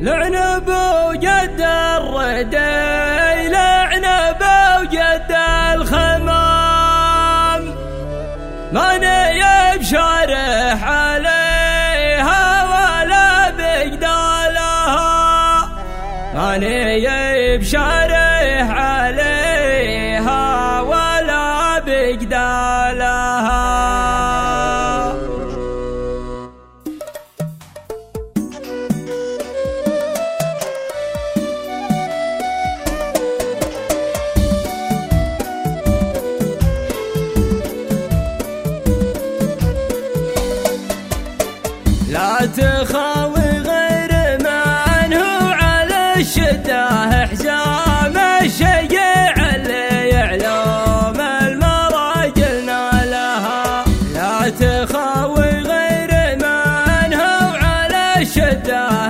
لعنب وجد الردي، لعنب وجد الخمام، ماني بشارح عليها ولا بجدالها، ماني بشارح عليها ولا بجدالها. لا تخاوي غير من هو على الشدة حزام الشجيع اللي يعلوم المراجلنا لها، لا تخاوي غير من هو على الشدة